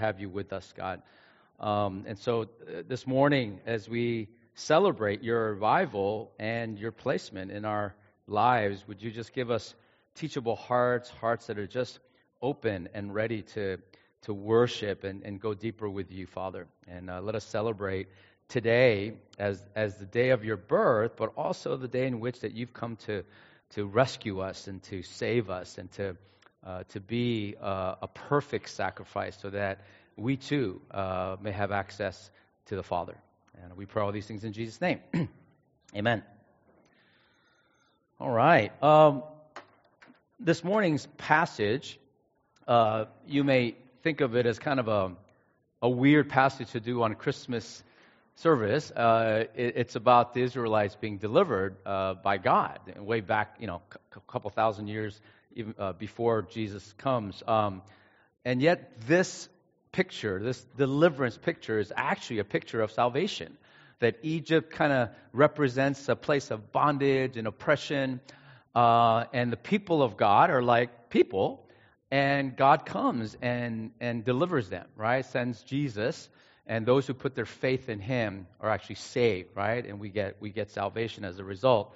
Have you with us, God. And so this morning, as we celebrate your arrival and your placement in our lives, would you just give us teachable hearts that are just open and ready to worship and go deeper with you, Father. And let us celebrate today as the day of your birth, but also the day in which that you've come to rescue us and to save us and to be a perfect sacrifice so that we too may have access to the Father. And we pray all these things in Jesus' name. Amen. All right. This morning's passage, you may think of it as kind of a weird passage to do on Christmas service. It's about the Israelites being delivered by God way back, a couple thousand years even, before Jesus comes. And yet this picture, this deliverance picture, is actually a picture of salvation. That Egypt kind of represents a place of bondage and oppression, and the people of God are like people, and God comes and delivers them, right? Sends Jesus, and those who put their faith in Him are actually saved, right? And we get salvation as a result.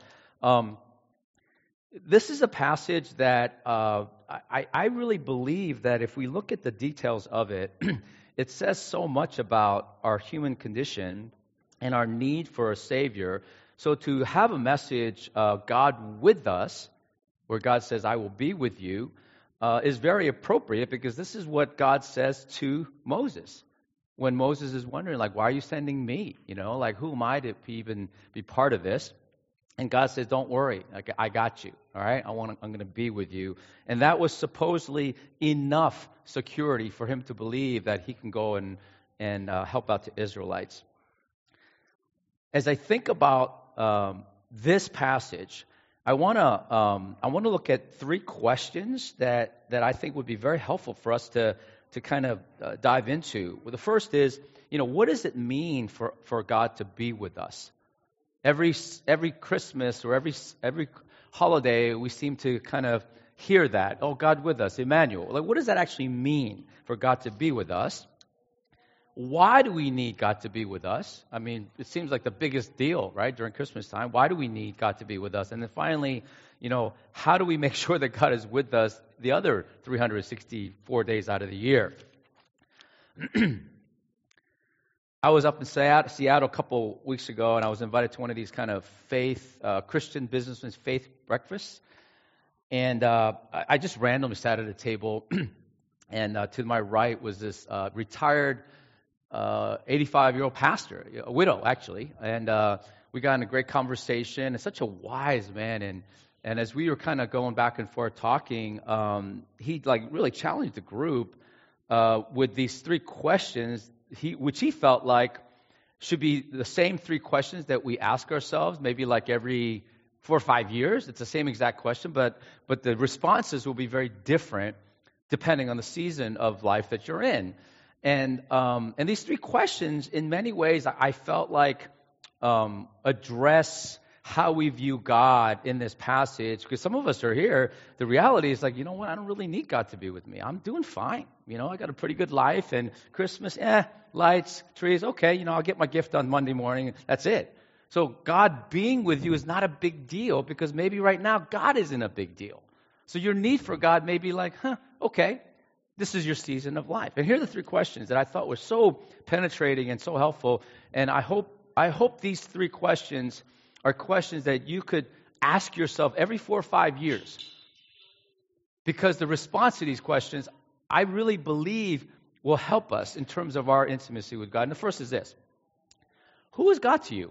This is a passage that I really believe that if we look at the details of it, it says so much about our human condition and our need for a Savior. So to have a message, God with us, where God says, I will be with you, is very appropriate because this is what God says to Moses. When Moses is wondering, why are you sending me? Who am I to even be part of this? And God says, don't worry, I got you, all right? I'm going to be with you. And that was supposedly enough security for him to believe that he can go and help out the Israelites. As I think about this passage, I want to look at three questions that I think would be very helpful for us to kind of dive into. Well, the first is, what does it mean for God to be with us? Every Christmas or every holiday, we seem to kind of hear that. Oh, God with us, Emmanuel. What does that actually mean for God to be with us? Why do we need God to be with us? I mean, it seems like the biggest deal, right, during Christmas time. Why do we need God to be with us? And then finally, how do we make sure that God is with us the other 364 days out of the year? I was up in Seattle a couple weeks ago, and I was invited to one of these kind of Christian businessmen's faith breakfasts. And I just randomly sat at a table, and to my right was this retired 85-year-old pastor, a widow actually. And we got in a great conversation. And such a wise man. And as we were kind of going back and forth talking, he really challenged the group with these three questions. Which he felt like should be the same three questions that we ask ourselves, maybe every 4 or 5 years. It's the same exact question, but the responses will be very different depending on the season of life that you're in. And these three questions, in many ways, I felt like address how we view God in this passage, because some of us are here, the reality is I don't really need God to be with me. I'm doing fine. I got a pretty good life, and Christmas, lights, trees, okay, I'll get my gift on Monday morning, that's it. So God being with you is not a big deal, because maybe right now God isn't a big deal. So your need for God may be okay, this is your season of life. And here are the three questions that I thought were so penetrating and so helpful, and I hope these three questions are questions that you could ask yourself every 4 or 5 years. Because the response to these questions, I really believe, will help us in terms of our intimacy with God. And the first is this. Who is God to you?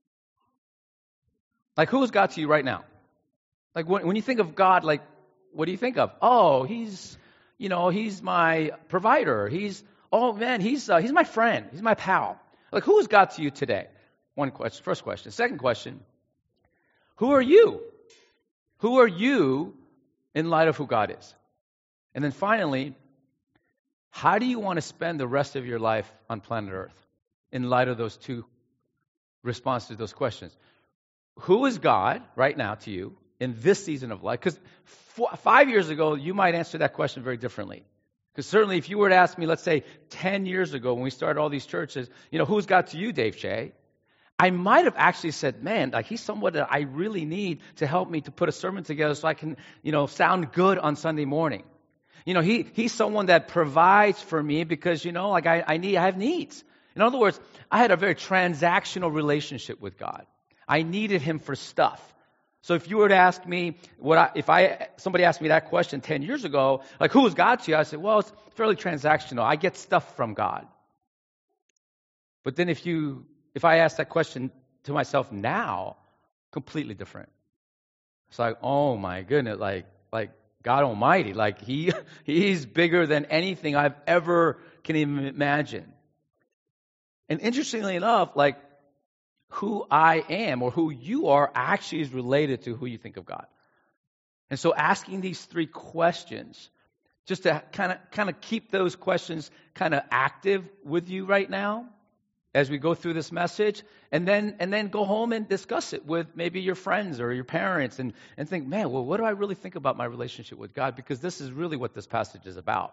Who is God to you right now? When you think of God, what do you think of? Oh, he's my provider. He's my friend. He's my pal. Who is God to you today? One question, first question. Second question, who are you? Who are you in light of who God is? And then finally, how do you want to spend the rest of your life on planet Earth in light of those two responses to those questions? Who is God right now to you in this season of life? Because 5 years ago, you might answer that question very differently. Because certainly if you were to ask me, let's say 10 years ago when we started all these churches, who's got to you, Dave Shea? I might have actually said, man, like he's someone that I really need to help me to put a sermon together so I can, sound good on Sunday morning. He's someone that provides for me because, I have needs. In other words, I had a very transactional relationship with God. I needed him for stuff. So if you were to ask me, somebody asked me that question 10 years ago, like who is God to you? I said, well, it's fairly transactional. I get stuff from God. But then if I ask that question to myself now, completely different. It's like, oh my goodness, like God Almighty, like he's bigger than anything I've ever can even imagine. And interestingly enough, like who I am or who you are actually is related to who you think of God. And so asking these three questions, just to kind of keep those questions kind of active with you right now as we go through this message, and then go home and discuss it with maybe your friends or your parents and think, man, well, what do I really think about my relationship with God? Because this is really what this passage is about.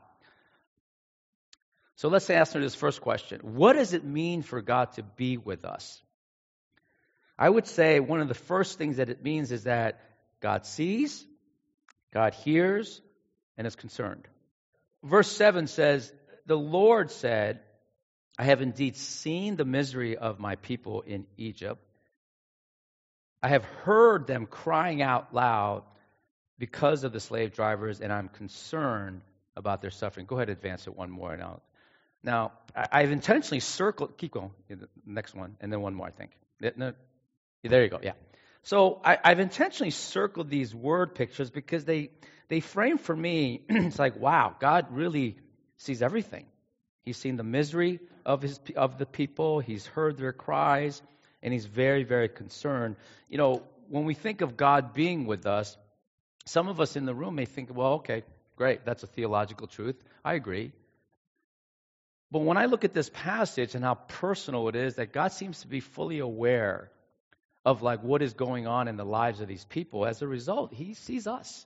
So let's answer this first question. What does it mean for God to be with us? I would say one of the first things that it means is that God sees, God hears, and is concerned. Verse 7 says, the Lord said, I have indeed seen the misery of my people in Egypt. I have heard them crying out loud because of the slave drivers, and I'm concerned about their suffering. Go ahead and advance it one more. Now, I've intentionally circled, keep going, the next one, and then one more, I think. No, there you go, yeah. So I've intentionally circled these word pictures because they frame for me, it's like, wow, God really sees everything. He's seen the misery of the people. He's heard their cries, and he's very, very concerned. When we think of God being with us, some of us in the room may think, well, okay, great, that's a theological truth. I agree. But when I look at this passage and how personal it is, that God seems to be fully aware of like what is going on in the lives of these people. As a result, he sees us.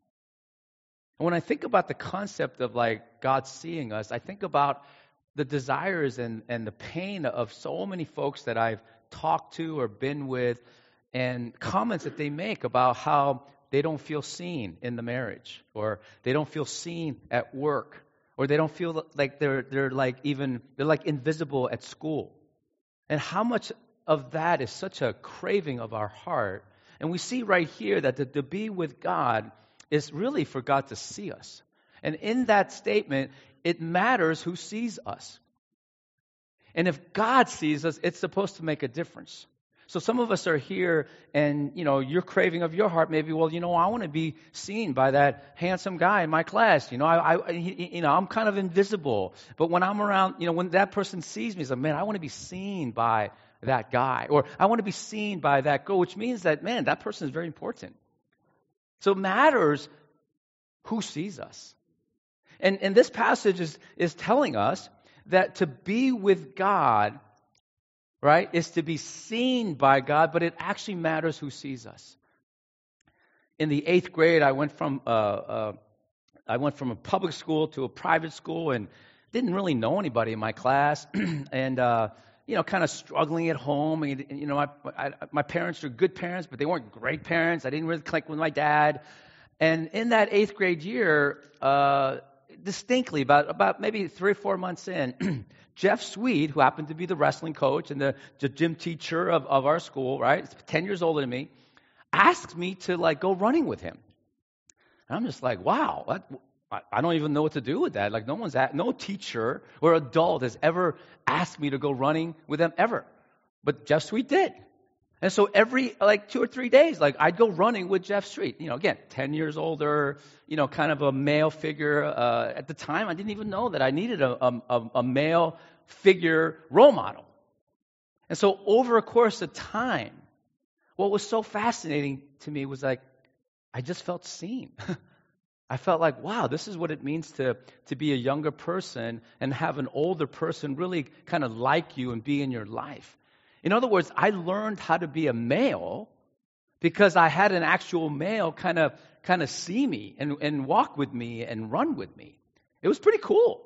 And when I think about the concept of like God seeing us, I think about the desires and the pain of so many folks that I've talked to or been with, and comments that they make about how they don't feel seen in the marriage, or they don't feel seen at work, or they don't feel like they're like invisible at school. And how much of that is such a craving of our heart. And we see right here that to be with God is really for God to see us. And in that statement, it matters who sees us. And if God sees us, it's supposed to make a difference. So some of us are here and, your craving of your heart maybe, well, I want to be seen by that handsome guy in my class. I'm kind of invisible. But when I'm around, when that person sees me, it's like, man, I want to be seen by that guy. Or I want to be seen by that girl, which means that, man, that person is very important. So it matters who sees us. And this passage is telling us that to be with God, right, is to be seen by God, but it actually matters who sees us. In the 8th grade, I went from a public school to a private school and didn't really know anybody in my class, and kind of struggling at home. And, my parents were good parents, but they weren't great parents. I didn't really click with my dad. And in that 8th grade year, distinctly, about maybe 3 or 4 months in, Jeff Sweet, who happened to be the wrestling coach and the gym teacher of our school, right, 10 years older than me, asked me to go running with him. And I'm just like, wow, I don't even know what to do with that. No teacher or adult has ever asked me to go running with them ever. But Jeff Sweet did. And so every 2 or 3 days, I'd go running with Jeff Sweet. Again, 10 years older, kind of a male figure. At the time, I didn't even know that I needed a male figure role model. And so over a course of time, what was so fascinating to me was I just felt seen. I felt like, wow, this is what it means to be a younger person and have an older person really kind of like you and be in your life. In other words, I learned how to be a male because I had an actual male kind of see me and walk with me and run with me. It was pretty cool.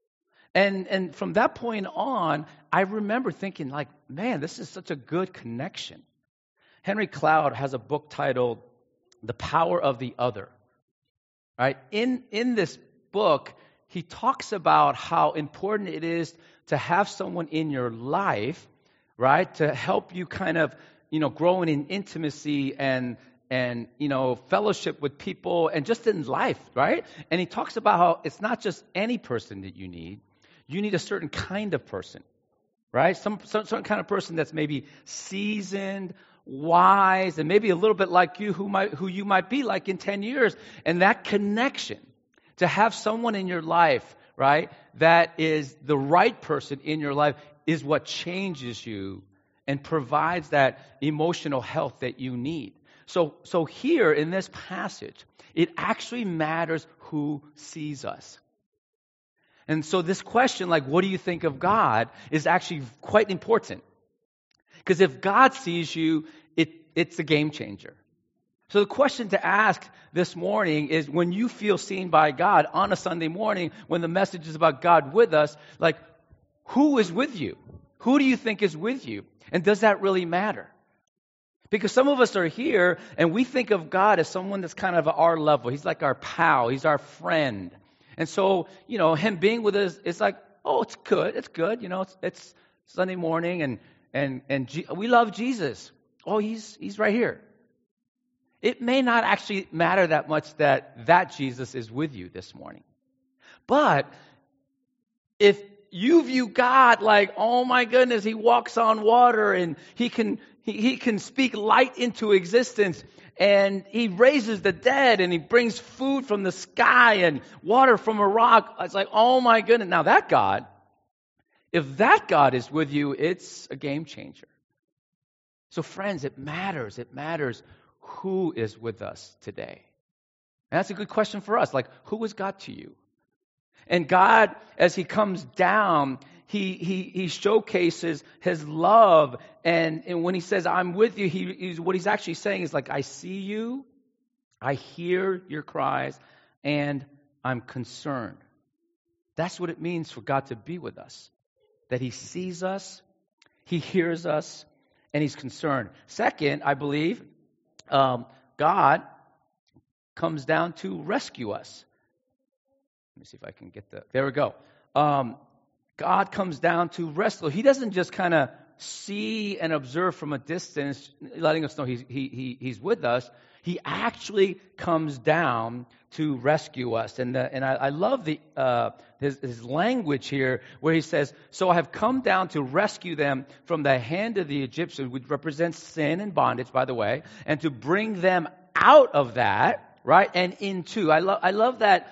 And from that point on, I remember thinking like, man, this is such a good connection. Henry Cloud has a book titled The Power of the Other. Right? In this book, he talks about how important it is to have someone in your life, right, to help you kind of, grow in intimacy and fellowship with people and just in life, right? And he talks about how it's not just any person that you need. You need a certain kind of person, right? Some certain kind of person that's maybe seasoned, wise, and maybe a little bit like you, who you might be like in 10 years. And that connection, to have someone in your life, right, that is the right person in your life, is what changes you and provides that emotional health that you need. So here in this passage, it actually matters who sees us. And so this question, like, what do you think of God, is actually quite important. Because if God sees you, it's a game changer. So the question to ask this morning is, when you feel seen by God on a Sunday morning, when the message is about God with us, like, who is with you? Who do you think is with you? And does that really matter? Because some of us are here and we think of God as someone that's kind of at our level. He's like our pal. He's our friend. And so, him being with us, it's like, oh, it's good. It's good. It's Sunday morning and we love Jesus. Oh, he's right here. It may not actually matter that much that Jesus is with you this morning. But if you view God like, oh my goodness, he walks on water and he can speak light into existence, and he raises the dead, and he brings food from the sky and water from a rock. It's like, oh my goodness. Now that God, if that God is with you, it's a game changer. So friends, it matters. It matters who is with us today. And that's a good question for us. Like, who is God to you? And God, as he comes down, he showcases his love. And when he says, I'm with you, what he's actually saying is like, I see you, I hear your cries, and I'm concerned. That's what it means for God to be with us. That he sees us, he hears us, and he's concerned. Second, I believe, God comes down to rescue us. Let me see if I can get there we go. God comes down to rescue. He doesn't just kind of see and observe from a distance, letting us know he's with us. He actually comes down to rescue us. And I love his language here, where he says, so I have come down to rescue them from the hand of the Egyptians, which represents sin and bondage, by the way, and to bring them out of that, right, and into. I love that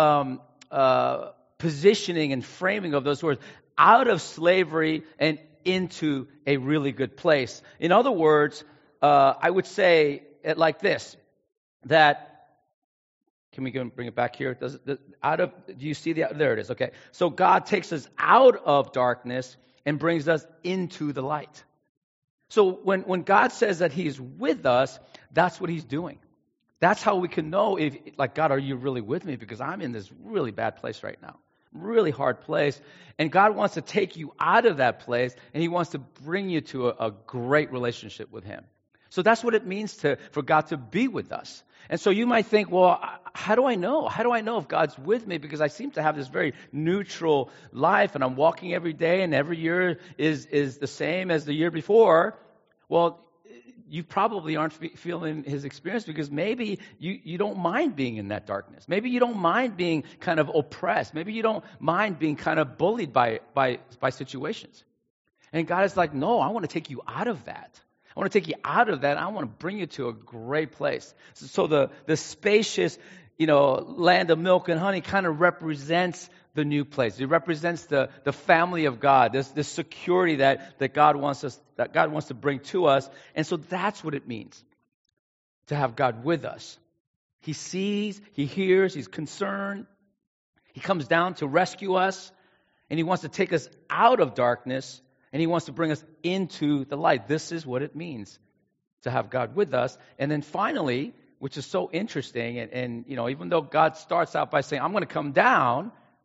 positioning and framing of those words, out of slavery and into a really good place. In other words, I would say it like this, that, can we bring it back here? Do you see there it is, okay. So God takes us out of darkness and brings us into the light. So when God says that he's with us, that's what he's doing. That's how we can know if, like, God, are you really with me? Because I'm in this really bad place right now. Really hard place. And God wants to take you out of that place, and he wants to bring you to a great relationship with him. So that's what it means for God to be with us. And so you might think, well, how do I know? How do I know if God's with me? Because I seem to have this very neutral life, and I'm walking every day, and every year is the same as the year before. Well, you probably aren't feeling his experience, because maybe you don't mind being in that darkness. Maybe you don't mind being kind of oppressed. Maybe you don't mind being kind of bullied by situations. And God is like, no, I want to take you out of that. I want to take you out of that. I want to bring you to a great place. So the spacious, land of milk and honey kind of represents the new place. It represents the family of God, this security that God wants to bring to us. And so that's what it means to have God with us. He sees, he hears, he's concerned. He comes down to rescue us, and he wants to take us out of darkness, and he wants to bring us into the light. This is what it means to have God with us. And then finally, which is so interesting, and even though God starts out by saying, I'm going to come down,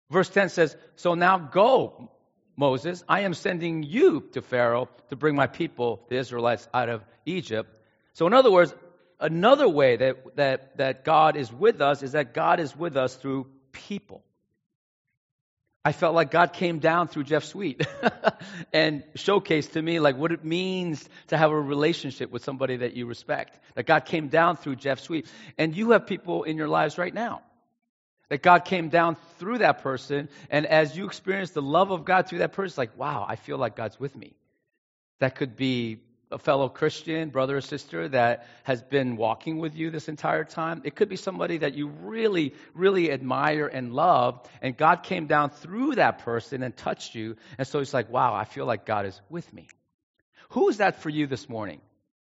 Verse 10 says, so now go, Moses, I am sending you to Pharaoh to bring my people, the Israelites, out of Egypt. So in other words, another way that God is with us is that God is with us through people. I felt like God came down through Jeff Sweet and showcased to me like what it means to have a relationship with somebody that you respect. That God came down through Jeff Sweet. And you have people in your lives right now. That God came down through that person, and as you experience the love of God through that person, it's like, wow, I feel like God's with me. That could be a fellow Christian, brother or sister that has been walking with you this entire time. It could be somebody that you really, really admire and love, and God came down through that person and touched you, and so it's like, wow, I feel like God is with me. Who is that for you this morning?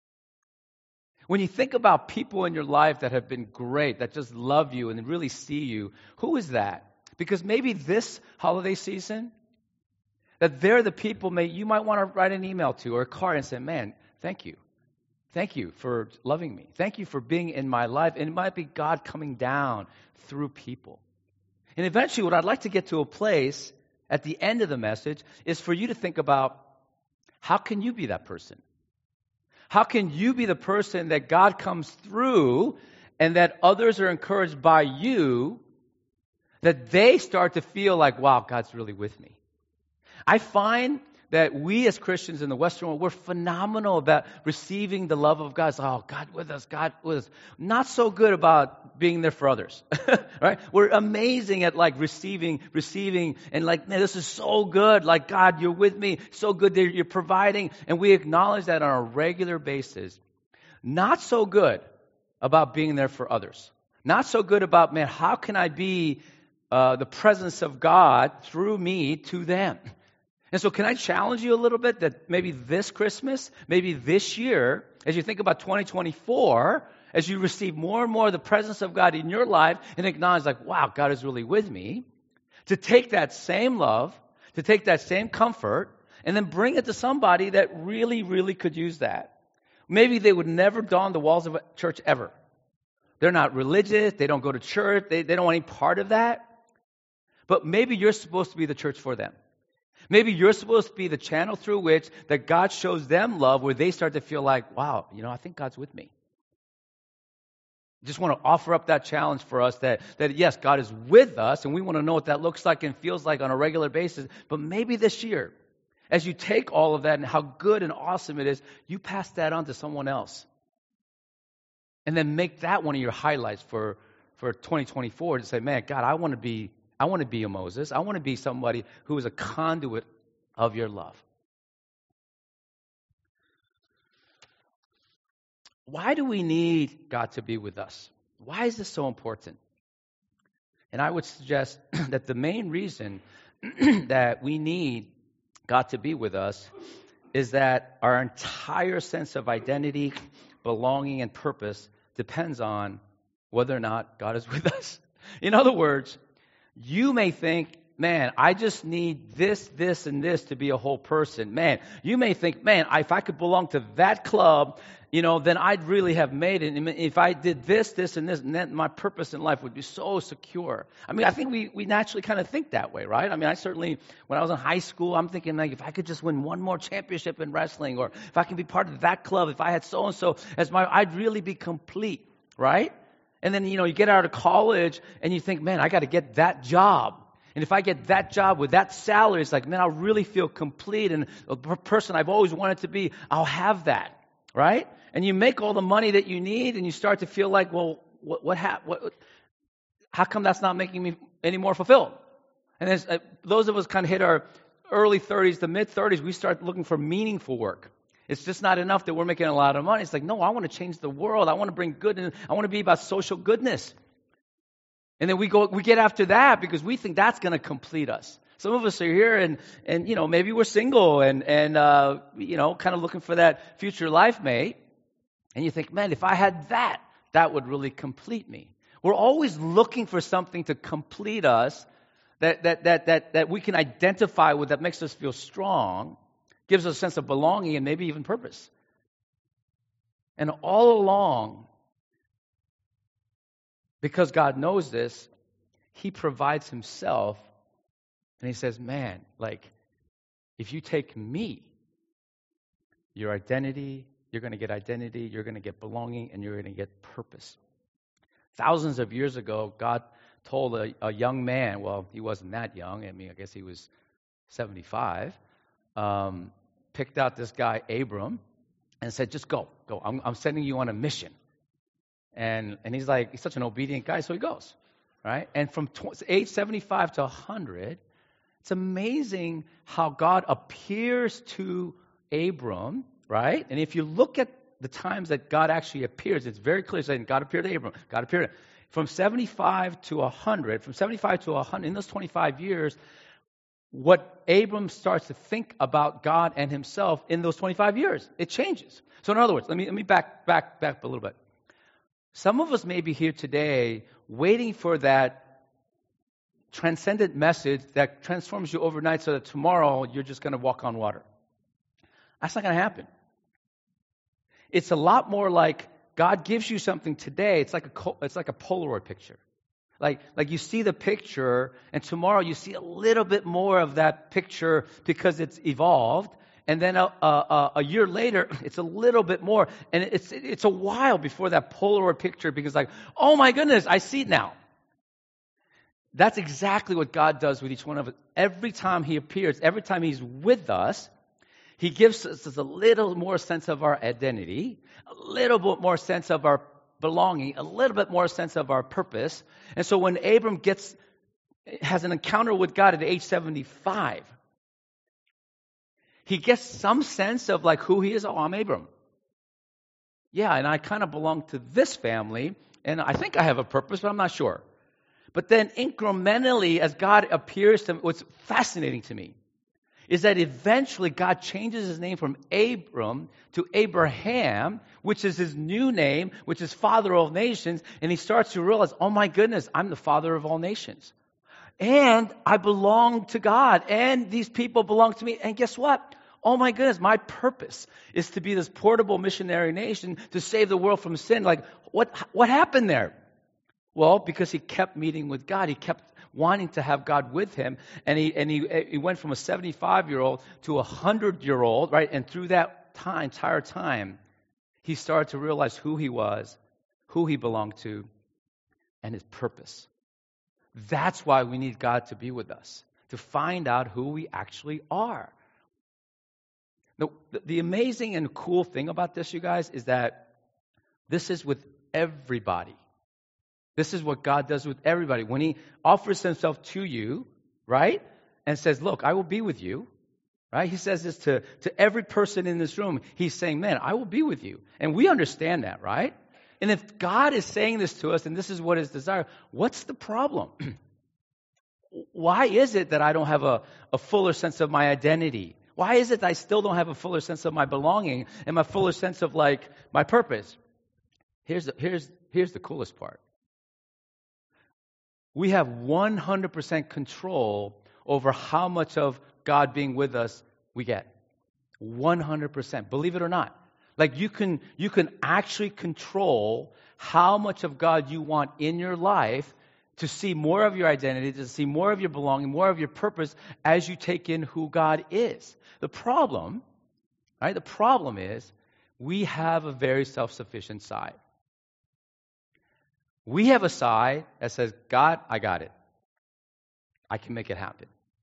When you think about people in your life that have been great, that just love you and really see you, who is that? Because maybe this holiday season, that they're the people you might want to write an email to or a card and say, man, thank you. Thank you for loving me. Thank you for being in my life. And it might be God coming down through people. And eventually what I'd like to get to a place at the end of the message is for you to think about, how can you be that person? How can you be the person that God comes through and that others are encouraged by you, that they start to feel like, wow, God's really with me? I find that we as Christians in the Western world, we're phenomenal about receiving the love of God. It's, oh, God with us, God with us. Not so good about being there for others, right? We're amazing at like receiving, and like, man, this is so good. Like, God, you're with me. So good that you're providing. And we acknowledge that on a regular basis. Not so good about being there for others. Not so good about, man, how can I be the presence of God through me to them? And so can I challenge you a little bit that maybe this Christmas, maybe this year, as you think about 2024, as you receive more and more of the presence of God in your life and acknowledge like, wow, God is really with me, to take that same love, to take that same comfort, and then bring it to somebody that really, really could use that. Maybe they would never don the walls of a church ever. They're not religious. They don't go to church. They don't want any part of that. But maybe you're supposed to be the church for them. Maybe you're supposed to be the channel through which that God shows them love, where they start to feel like, wow, I think God's with me. Just want to offer up that challenge for us that yes, God is with us, and we want to know what that looks like and feels like on a regular basis. But maybe this year, as you take all of that and how good and awesome it is, you pass that on to someone else. And then make that one of your highlights for 2024 to say, man, God, I want to be a Moses. I want to be somebody who is a conduit of your love. Why do we need God to be with us? Why is this so important? And I would suggest that the main reason that we need God to be with us is that our entire sense of identity, belonging, and purpose depends on whether or not God is with us. In other words, you may think, man, I just need this, and this to be a whole person. Man, you may think, man, if I could belong to that club, then I'd really have made it. If I did this, and this, and then my purpose in life would be so secure. I mean, I think we naturally kind of think that way, right? I mean, I certainly, when I was in high school, I'm thinking, like, if I could just win one more championship in wrestling, or if I can be part of that club, if I had so-and-so as I'd really be complete, right? And then, you get out of college and you think, man, I got to get that job. And if I get that job with that salary, it's like, man, I'll really feel complete. And the person I've always wanted to be, I'll have that, right? And you make all the money that you need and you start to feel like, well, how come that's not making me any more fulfilled? And as those of us kind of hit our early 30s, the mid-30s, we start looking for meaningful work. It's just not enough that we're making a lot of money. It's like, no, I want to change the world. I want to bring good in. I want to be about social goodness. And then we get after that because we think that's going to complete us. Some of us are here and maybe we're single and kind of looking for that future life mate. And you think, man, if I had that, that would really complete me. We're always looking for something to complete us that we can identify with, that makes us feel strong, gives us a sense of belonging and maybe even purpose. And all along, because God knows this, He provides Himself And he says, man, if you take me, your identity, you're going to get identity, you're going to get belonging, and you're going to get purpose. Thousands of years ago, God told a young man, well, he wasn't that young. I guess he was 75, picked out this guy, Abram, and said, just go. I'm sending you on a mission. And he's such an obedient guy, so he goes, right? And from age 75 to 100, it's amazing how God appears to Abram, right? And if you look at the times that God actually appears, it's very clear saying God appeared to Abram. God appeared from 75 to 100. From 75 to 100, in those 25 years, what Abram starts to think about God and himself in those 25 years, it changes. So in other words, let me back a little bit. Some of us may be here today waiting for that transcendent message that transforms you overnight so that tomorrow you're just going to walk on water. That's not going to happen. It's a lot more like God gives you something today. It's like a Polaroid picture. Like you see the picture, and tomorrow you see a little bit more of that picture because it's evolved. And then a year later, it's a little bit more. And it's a while before that Polaroid picture because oh my goodness, I see it now. That's exactly what God does with each one of us. Every time he appears, every time he's with us, he gives us a little more sense of our identity, a little bit more sense of our belonging, a little bit more sense of our purpose. And so when Abram has an encounter with God at age 75, he gets some sense of who he is. Oh, I'm Abram. Yeah, and I kind of belong to this family, and I think I have a purpose, but I'm not sure. But then incrementally, as God appears to him, what's fascinating to me is that eventually God changes his name from Abram to Abraham, which is his new name, which is Father of all nations, and he starts to realize, oh my goodness, I'm the Father of all nations. And I belong to God, and these people belong to me, and guess what? Oh my goodness, my purpose is to be this portable missionary nation to save the world from sin. What happened there? Well, because he kept meeting with God, he kept wanting to have God with him, and he went from a 75-year-old to a 100-year-old, right? And through that entire time, he started to realize who he was, who he belonged to, and his purpose. That's why we need God to be with us, to find out who we actually are. Now, the amazing and cool thing about this, you guys, is that this is with everybody. This is what God does with everybody. When he offers himself to you, right, and says, look, I will be with you, right? He says this to every person in this room. He's saying, man, I will be with you. And we understand that, right? And if God is saying this to us, and this is what his desire, what's the problem? Why is it that I don't have a fuller sense of my identity? Why is it that I still don't have a fuller sense of my belonging and my fuller sense of my purpose? Here's the coolest part. We have 100% control over how much of God being with us we get. 100%. Believe it or not. You can actually control how much of God you want in your life to see more of your identity, to see more of your belonging, more of your purpose as you take in who God is. The problem is we have a very self-sufficient side. We have a side that says, God, I got it. I can make it happen.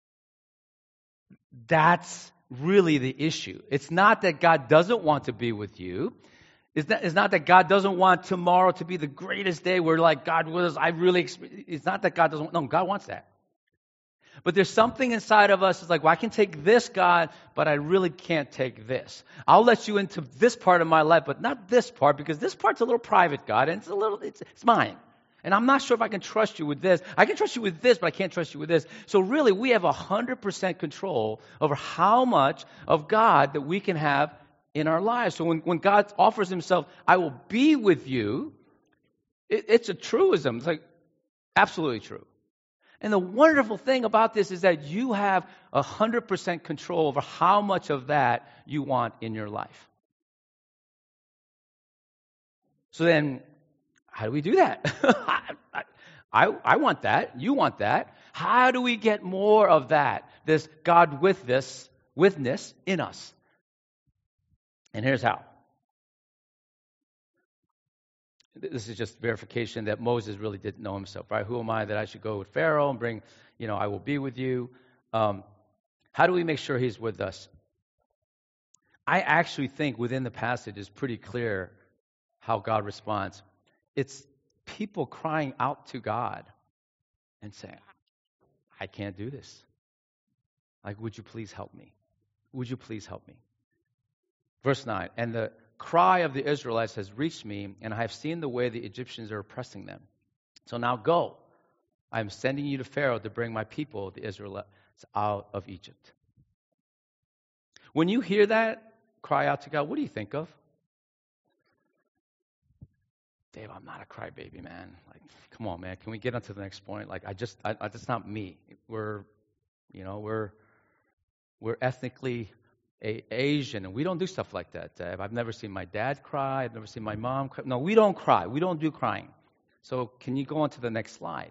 That's really the issue. It's not that God doesn't want to be with you. It's not that God doesn't want tomorrow to be the greatest day where God with us. It's not that God doesn't. No, God wants that. But there's something inside of us that's well, I can take this, God, but I really can't take this. I'll let you into this part of my life, but not this part, because this part's a little private, God, and it's mine. And I'm not sure if I can trust you with this. I can trust you with this, but I can't trust you with this. So really, we have 100% control over how much of God that we can have in our lives. So when God offers himself, I will be with you, it's a truism. It's absolutely true. And the wonderful thing about this is that you have 100% control over how much of that you want in your life. So then, how do we do that? I want that. You want that. How do we get more of that? This God withness in us. And here's how. This is just verification that Moses really didn't know himself, right? Who am I that I should go with Pharaoh and bring, I will be with you. How do we make sure he's with us? I actually think within the passage is pretty clear how God responds. It's people crying out to God and saying, I can't do this. Like, would you please help me? Would you please help me? Verse 9, and the cry of the Israelites has reached me, and I have seen the way the Egyptians are oppressing them. So now go. I am sending you to Pharaoh to bring my people, the Israelites, out of Egypt. When you hear that cry out to God, what do you think of? Dave, I'm not a crybaby, man. Like, come on, man. Can we get on to the next point? Like, that's not me. We're ethnically Asian, and we don't do stuff like that, Dave. I've never seen my dad cry. I've never seen my mom cry. No, we don't cry. We don't do crying. So can you go on to the next slide?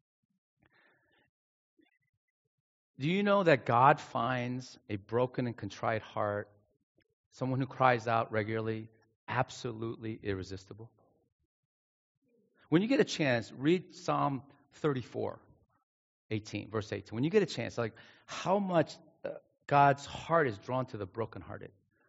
Do you know that God finds a broken and contrite heart, someone who cries out regularly, absolutely irresistible? When you get a chance, read Psalm 34, verse 18. When you get a chance, like how much God's heart is drawn to the brokenhearted.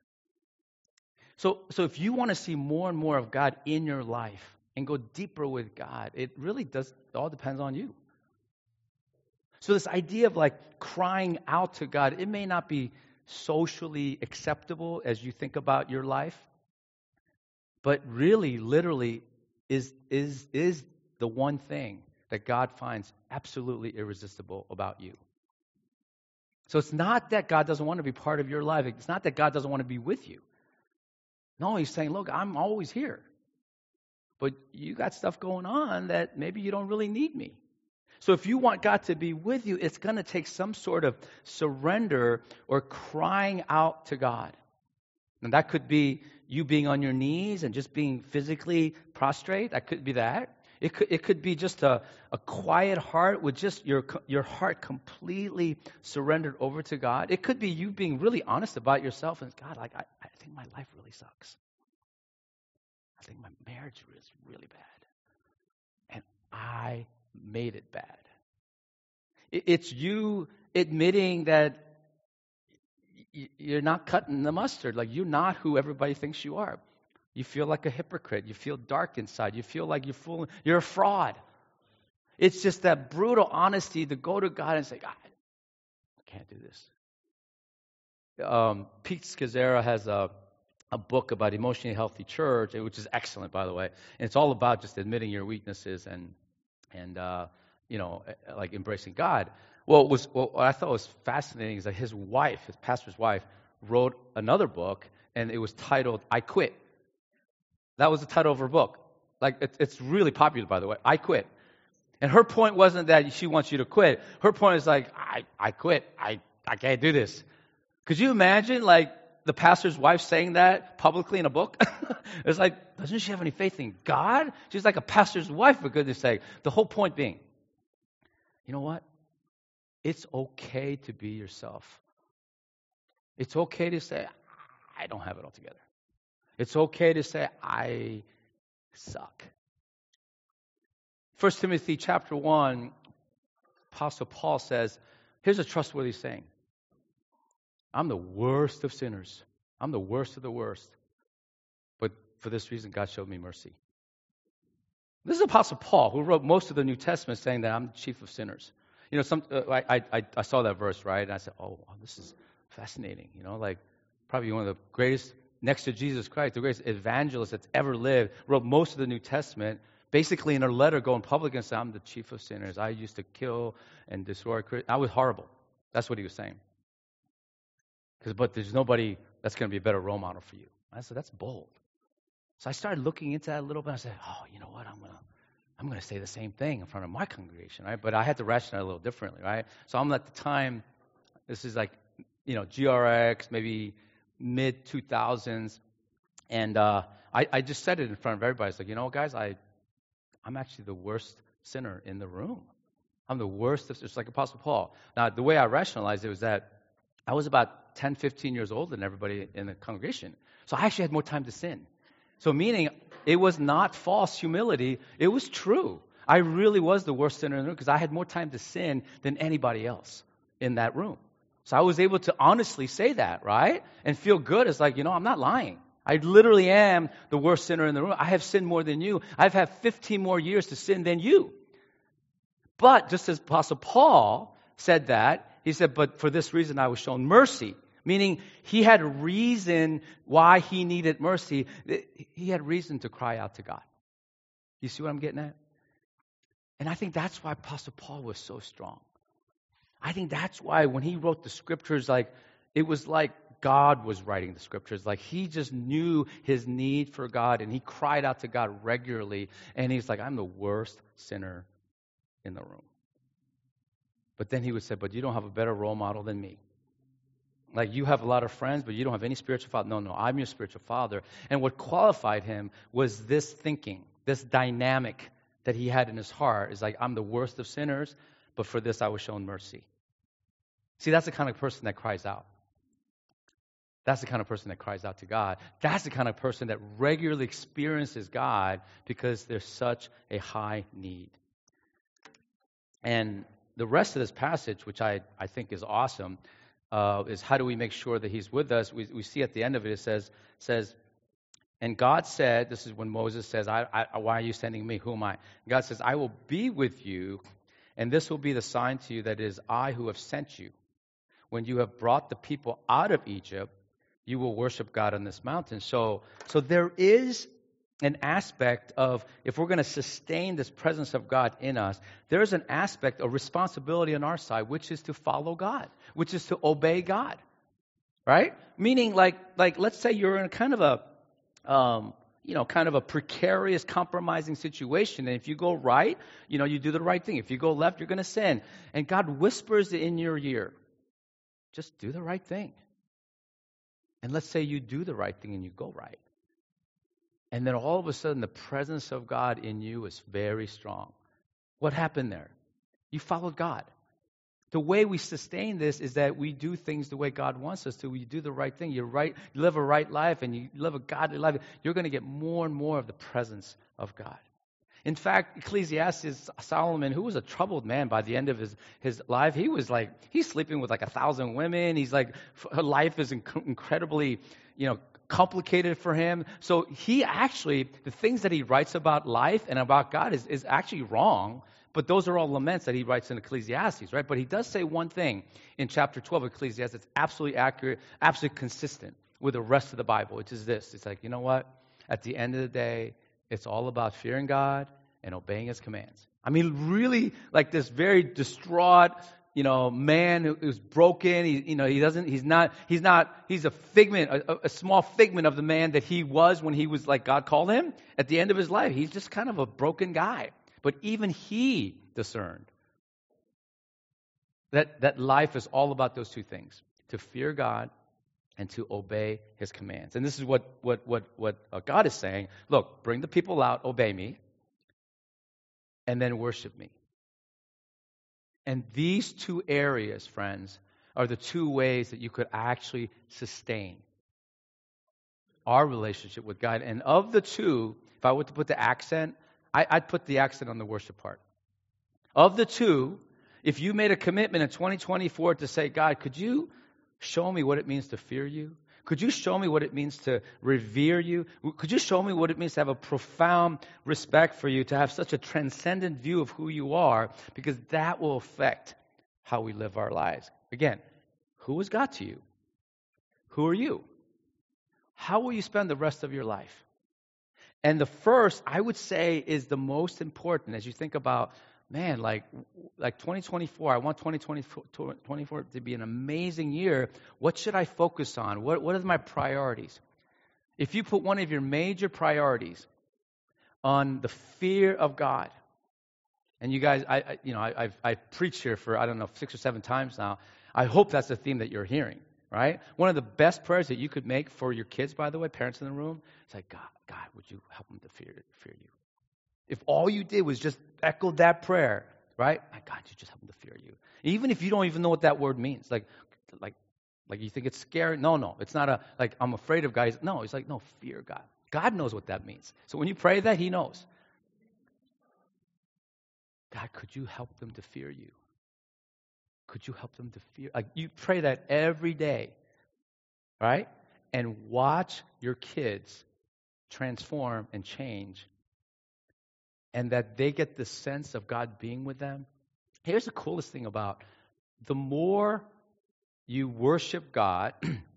So if you want to see more and more of God in your life and go deeper with God, it really does, it all depends on you. So this idea of like crying out to God, it may not be socially acceptable as you think about your life, but really, literally, is the one thing that God finds absolutely irresistible about you. So it's not that God doesn't want to be part of your life. It's not that God doesn't want to be with you. No, he's saying, look, I'm always here. But you got stuff going on that maybe you don't really need me. So if you want God to be with you, it's going to take some sort of surrender or crying out to God. And that could be you being on your knees and just being physically prostrate. That could be that. It could be just a quiet heart with just your heart completely surrendered over to God. It could be you being really honest about yourself and God, like I think my life really sucks. I think my marriage is really bad. And I made it bad. It's you admitting that you're not cutting the mustard. Like you're not who everybody thinks you are. You feel like a hypocrite. You feel dark inside. You feel like you're a fraud. It's just that brutal honesty to go to God and say, God, I can't do this. Pete Scazzera has a book about emotionally healthy church, which is excellent, by the way. And it's all about just admitting your weaknesses and like embracing God. What I thought was fascinating is that his pastor's wife, wrote another book, and it was titled "I Quit." That was the title of her book. Like it's really popular, by the way. I quit. And her point wasn't that she wants you to quit. Her point is like, I quit. I can't do this. Could you imagine like the pastor's wife saying that publicly in a book? It's like, doesn't she have any faith in God? She's like a pastor's wife, for goodness sake. The whole point being, you know what? It's okay to be yourself. It's okay to say, I don't have it all together. It's okay to say, I suck. 1 Timothy chapter 1, Apostle Paul says, here's a trustworthy saying. I'm the worst of sinners. I'm the worst of the worst. But for this reason, God showed me mercy. This is Apostle Paul, who wrote most of the New Testament, saying that I'm the chief of sinners. You know, I saw that verse, right? And I said, oh, this is fascinating. You know, like probably one of the greatest, next to Jesus Christ, the greatest evangelist that's ever lived, wrote most of the New Testament, basically in a letter going public and saying, I'm the chief of sinners. I used to kill and destroy Christians. I was horrible. That's what he was saying. But there's nobody that's going to be a better role model for you. I said, that's bold. So I started looking into that a little bit. I said, oh, you know what? I'm going to say the same thing in front of my congregation, right? But I had to rationalize a little differently, right? So I'm at the time, this is like, GRX, maybe mid-2000s. And I just said it in front of everybody. It's like, you know, guys, I'm actually the worst sinner in the room. I'm the worst of, just like Apostle Paul. Now, the way I rationalized it was that I was about 10, 15 years older than everybody in the congregation. So I actually had more time to sin. So meaning, it was not false humility. It was true. I really was the worst sinner in the room because I had more time to sin than anybody else in that room. So I was able to honestly say that, right? And feel good. It's like, I'm not lying. I literally am the worst sinner in the room. I have sinned more than you. I've had 15 more years to sin than you. But just as Apostle Paul said that, he said, but for this reason I was shown mercy. Meaning he had a reason why he needed mercy. He had reason to cry out to God. You see what I'm getting at? And I think that's why Apostle Paul was so strong. I think that's why when he wrote the scriptures, it was like God was writing the scriptures. Like he just knew his need for God and he cried out to God regularly. And he's like, I'm the worst sinner in the room. But then he would say, but you don't have a better role model than me. Like you have a lot of friends, but you don't have any spiritual father. No, I'm your spiritual father. And what qualified him was this thinking, this dynamic that he had in his heart. Is like, I'm the worst of sinners, but for this I was shown mercy. See, that's the kind of person that cries out. That's the kind of person that cries out to God. That's the kind of person that regularly experiences God because there's such a high need. And the rest of this passage, which I think is awesome, is how do we make sure that he's with us? We see at the end of it, it says, and God said, this is when Moses says, why are you sending me? Who am I? God says, I will be with you, and this will be the sign to you that it is I who have sent you. When you have brought the people out of Egypt, you will worship God on this mountain. So there is an aspect of, if we're going to sustain this presence of God in us, there's an aspect of responsibility on our side, which is to follow God, which is to obey God, right? Meaning, like let's say you're in kind of a precarious, compromising situation, and if you go right, you do the right thing. If you go left, you're going to sin, and God whispers in your ear, just do the right thing. And let's say you do the right thing and you go right. And then all of a sudden, the presence of God in you is very strong. What happened there? You followed God. The way we sustain this is that we do things the way God wants us to. We do the right thing. You live a right life, and you live a godly life. You're going to get more and more of the presence of God. In fact, Ecclesiastes, Solomon, who was a troubled man by the end of his life, he's sleeping with 1,000 women. He's her life is incredibly, complicated for him. So he actually, the things that he writes about life and about God is actually wrong, but those are all laments that he writes in Ecclesiastes, right? But he does say one thing in chapter 12 of Ecclesiastes that's absolutely accurate, absolutely consistent with the rest of the Bible, which is this. It's like, you know what? At the end of the day, it's all about fearing God and obeying his commands. I mean, really, this very distraught, man who's broken. He's a figment, a small figment of the man that he was when he was God called him. At the end of his life, he's just kind of a broken guy. But even he discerned that life is all about those two things, to fear God and to obey his commands. And this is what God is saying. Look, bring the people out, obey me, and then worship me. And these two areas, friends, are the two ways that you could actually sustain our relationship with God. And of the two, if I were to put the accent, I'd put the accent on the worship part. Of the two, if you made a commitment in 2024 to say, God, could you show me what it means to fear you? Could you show me what it means to revere you? Could you show me what it means to have a profound respect for you, to have such a transcendent view of who you are? Because that will affect how we live our lives. Again, who is God to you? Who are you? How will you spend the rest of your life? And the first, I would say, is the most important as you think about, man, like 2024, I want 2024 to be an amazing year. What should I focus on? What are my priorities? If you put one of your major priorities on the fear of God, and you guys, I've preached here for, 6 or 7 times now. I hope that's the theme that you're hearing, right? One of the best prayers that you could make for your kids, by the way, parents in the room, it's like, God, would you help them to fear you? If all you did was just echo that prayer, right? My God, you just help them to fear you. Even if you don't even know what that word means. Like you think it's scary. No. It's not I'm afraid of guys. No, it's like, no, fear God. God knows what that means. So when you pray that, he knows. God, could you help them to fear you? Could you help them to fear? Like you pray that every day, right? And watch your kids transform and change, and that they get the sense of God being with them. Here's the coolest thing about the more you worship God,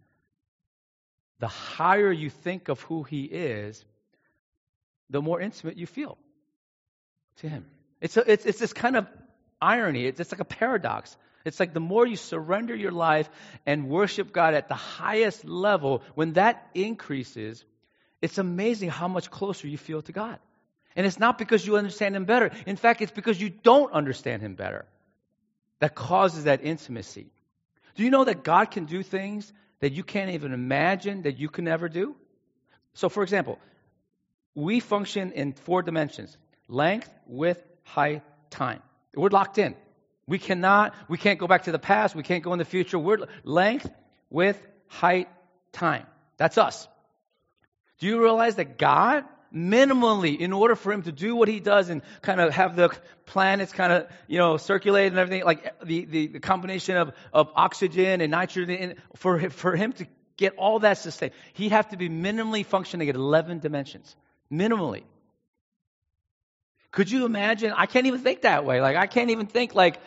the higher you think of who he is, the more intimate you feel to him. It's this kind of irony. It's like a paradox. It's like the more you surrender your life and worship God at the highest level, when that increases, it's amazing how much closer you feel to God. And it's not because you understand him better. In fact, it's because you don't understand him better that causes that intimacy. Do you know that God can do things that you can't even imagine that you can never do? So, for example, we function in 4 dimensions: length, width, height, time. We're locked in. We can't go back to the past. We can't go in the future. We're length, width, height, time. That's us. Do you realize that God, minimally, in order for him to do what he does and kind of have the planets kind of, circulate and everything, like the combination of oxygen and nitrogen, for him to get all that sustained, he have to be minimally functioning at 11 dimensions. Minimally. Could you imagine? I can't even think that way. Like, I can't even think like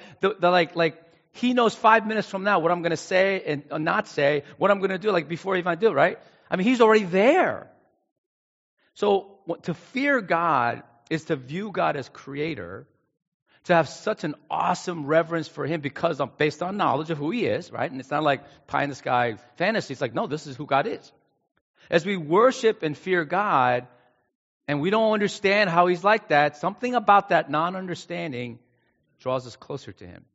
he knows 5 minutes from now what I'm going to say and not say, what I'm going to do, like before even I do, right? I mean, he's already there. So to fear God is to view God as creator, to have such an awesome reverence for him because based on knowledge of who he is, right? And it's not like pie in the sky fantasy. It's like, no, this is who God is. As we worship and fear God, and we don't understand how he's like that, something about that non-understanding draws us closer to him.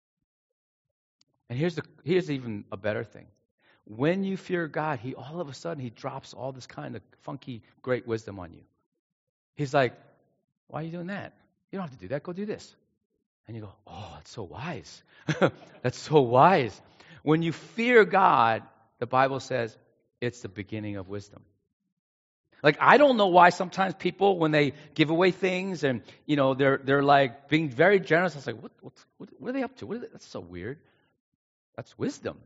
And here's even a better thing. When you fear God, all of a sudden he drops all this kind of funky, great wisdom on you. He's like, why are you doing that? You don't have to do that. Go do this. And you go, oh, that's so wise. That's so wise. When you fear God, the Bible says it's the beginning of wisdom. Like, I don't know why sometimes people, when they give away things and, they're like being very generous. I was like, what are they up to? That's so weird. That's wisdom.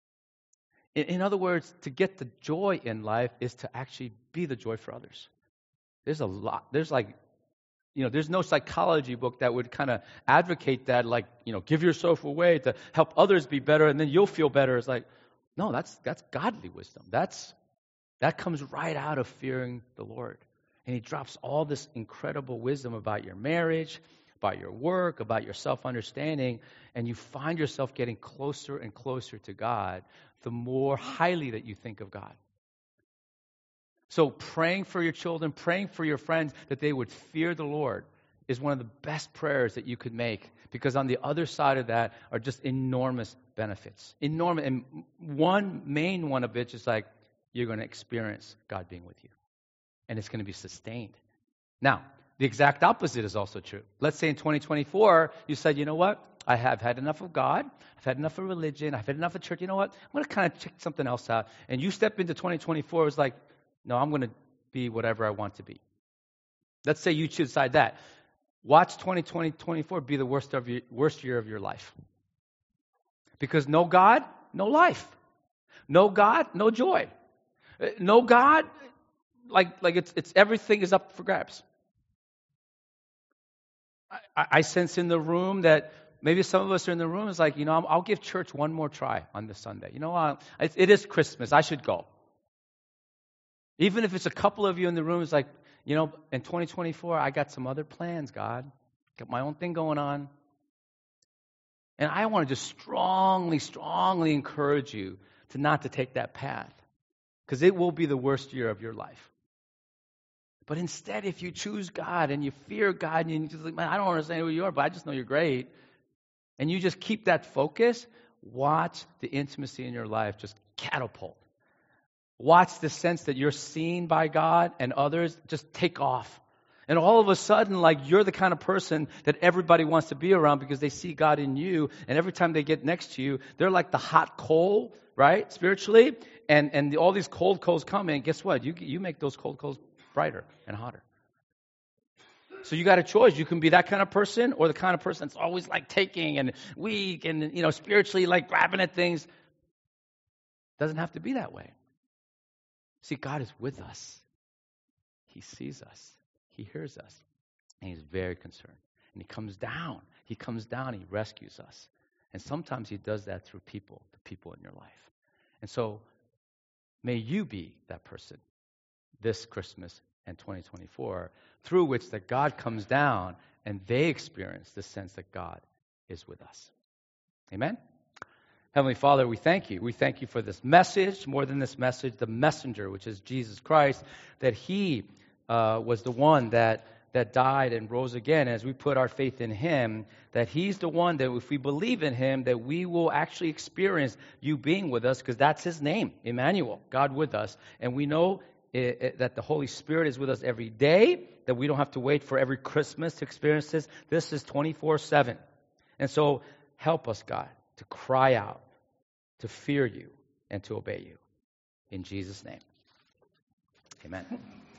In other words, to get the joy in life is to actually be the joy for others. There's a lot. There's there's no psychology book that would kind of advocate that, like, give yourself away to help others be better and then you'll feel better. It's like, no, that's godly wisdom. That comes right out of fearing the Lord. And he drops all this incredible wisdom about your marriage, about your work, about your self-understanding, and you find yourself getting closer and closer to God the more highly that you think of God. So praying for your children, praying for your friends that they would fear the Lord is one of the best prayers that you could make, because on the other side of that are just enormous benefits. Enormous. And one main one of which is like, you're going to experience God being with you. And it's going to be sustained. Now, the exact opposite is also true. Let's say in 2024, you said, you know what? I have had enough of God. I've had enough of religion. I've had enough of church. You know what? I'm going to kind of check something else out. And you step into 2024, it's like, no, I'm going to be whatever I want to be. Let's say you decide that. Watch 2024 be the worst year of your life. Because no God, no life. No God, no joy. No God, like it's everything is up for grabs. I sense in the room that maybe some of us are in the room is like, I'll give church one more try on this Sunday. It is Christmas. I should go. Even if it's a couple of you in the room, it's like, in 2024, I got some other plans, God. Got my own thing going on. And I want to just strongly, strongly encourage you not to take that path. Because it will be the worst year of your life. But instead, if you choose God and you fear God and you just like, man, I don't understand who you are, but I just know you're great. And you just keep that focus, watch the intimacy in your life just catapult. Watch the sense that you're seen by God and others just take off. And all of a sudden, like, you're the kind of person that everybody wants to be around because they see God in you. And every time they get next to you, they're like the hot coal, right, spiritually. And all these cold coals come in. Guess what? You make those cold coals brighter and hotter. So you got a choice. You can be that kind of person or the kind of person that's always like taking and weak and, spiritually like grabbing at things. Doesn't have to be that way. See, God is with us. He sees us. He hears us. And he's very concerned. And he comes down. He rescues us. And sometimes he does that through people, the people in your life. And so may you be that person this Christmas and 2024 through which that God comes down and they experience the sense that God is with us. Amen? Heavenly Father, we thank you. We thank you for this message, more than this message, the messenger, which is Jesus Christ, that he was the one that died and rose again. As we put our faith in him, that he's the one that if we believe in him, that we will actually experience you being with us, because that's his name, Emmanuel, God with us. And we know that the Holy Spirit is with us every day, that we don't have to wait for every Christmas to experience this. This is 24/7. And so help us, God, to cry out, to fear you, and to obey you. In Jesus' name, amen.